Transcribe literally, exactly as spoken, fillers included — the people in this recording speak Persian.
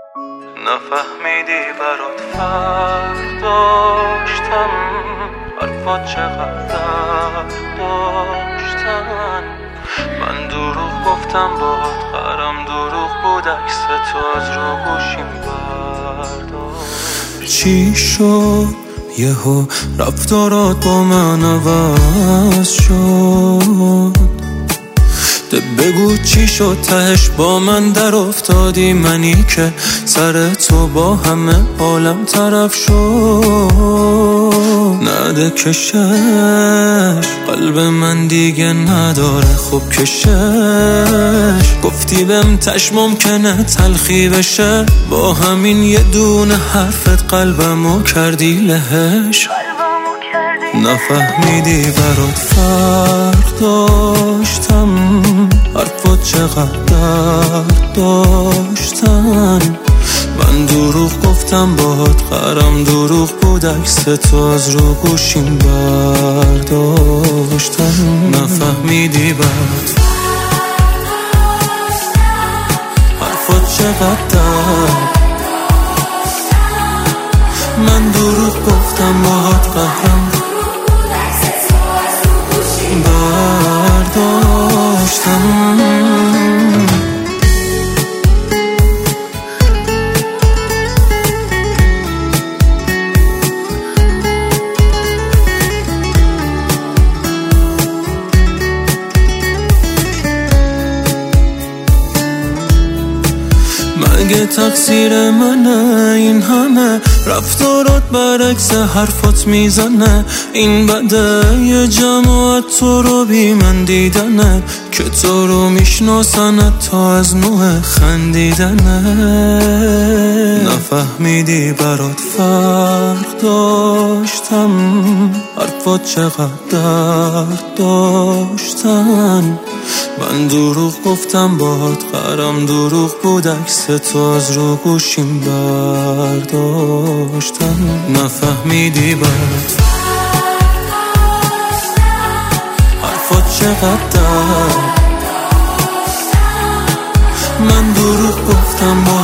نفهمیدی برات فرق داشتم، حرفات چقدر درد داشتن. من دروغ گفتم باهات قرم دروغ بود، عکس تو از رو گوشیم برداشت. چی شد یهو رفتارات با من عوض شد؟ ده بگو چی شد تهش با من در افتادی، منی که سر تو با همه عالم طرف شد. نده کشش قلب من دیگه نداره خوب کشش، گفتی بهم تش ممکنه تلخی بشه، با همین یه دونه حرفت قلبمو کردی لهش. نفهمیدی برات فرق داشتم، حرفات چقدر درد داشتن. من دروغ گفتم باهات قرم دروغ بود، عکس تو از رو گوشیم برداشتن. نفهمیدی برات حرفات چقدر درد، من دروغ گفتم باهات قهرم برداشتم. مگه تقصیر منه این همه رفتارات برعکس حرفات میزنه؟ این بده یه جماعت تو رو بی من دیدنه، که تو رو میشناسنت تا از نوع خندیدنه. نفهمیدی برات فرق داشتم، حرفات چقدر درد داشتن. من دروغ گفتم باهات قرم دروغ بود، عکس تو از رو گوشیم برداشتن. نفهمیدی برات حرفات چقدر درد، من دروغ گفتم باهات